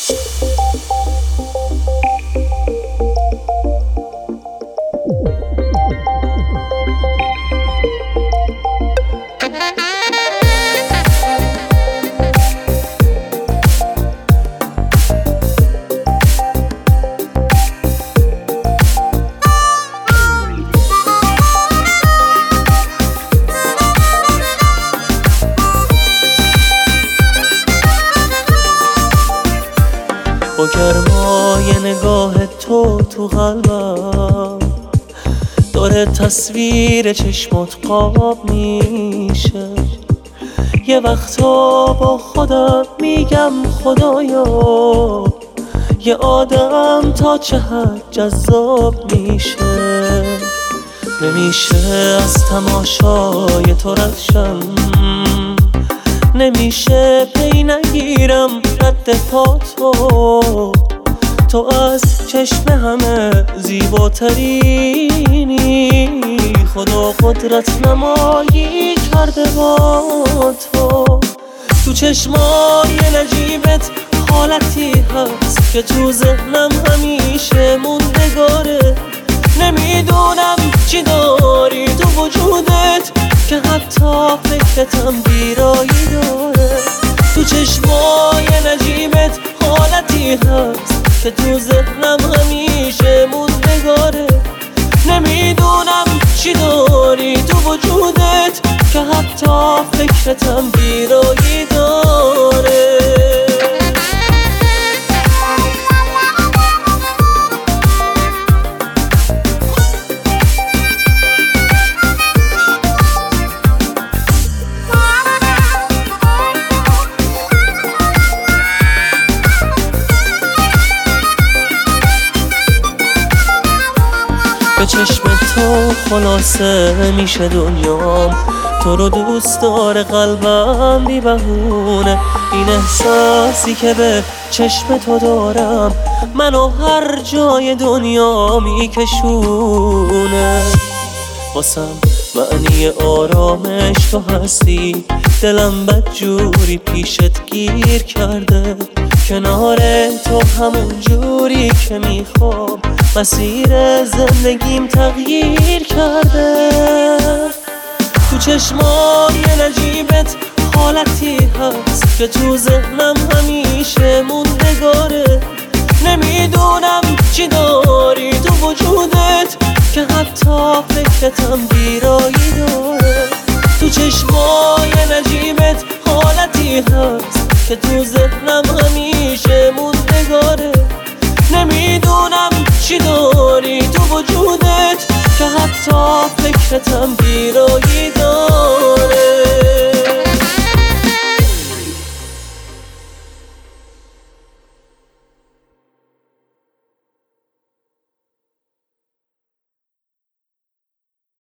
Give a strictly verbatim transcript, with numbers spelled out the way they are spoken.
با گرمای نگاه تو تو قلبم داره تصویر چشمات قاب میشه. یه وقتا با خودم میگم خدایا یه آدم تا چه حد جذاب میشه. نمیشه از تماشای تو رد شم، نمیشه پی نگیرم رد پا تو. تو از چشم همه زیباترینی، خدا قدرت نمایی کرده با تو. تو چشمای نجیبت حالتی هست که تو ذهنم همیشه موندگاره. نمیدونم چی داری تو وجودت که حتی فکرتم بیرایی داره. تو چشمای نجیبت حالتی هست که تو ذهنم همیشه موندگاره. نمیدونم چی داری تو وجودت که حتی فکرتم بیرایی داره. به چشم تو خلاصه میشه دنیام، تو رو دوست داره قلبم بی بهونه. این احساسی که به چشم تو دارم منو هر جای دنیا میکشونه. واسم معنی آرامش تو هستی، دلم بدجوری پیشت گیر کرده. کنار تو همون جوری که میخوام مسیر زندگیم تغییر کرده. تو چشمای نجیبت حالتی هست که تو ذهنم همیشه موندگاره. نمیدونم چی داری تو وجودت که حتی فکرتم بیرایی داره. تو چشمای نجیبت حالتی هست که تو ذهنم همیشه موندگاره. نمیدونم چی داری تو وجودت که حتی فکرتم بیرایی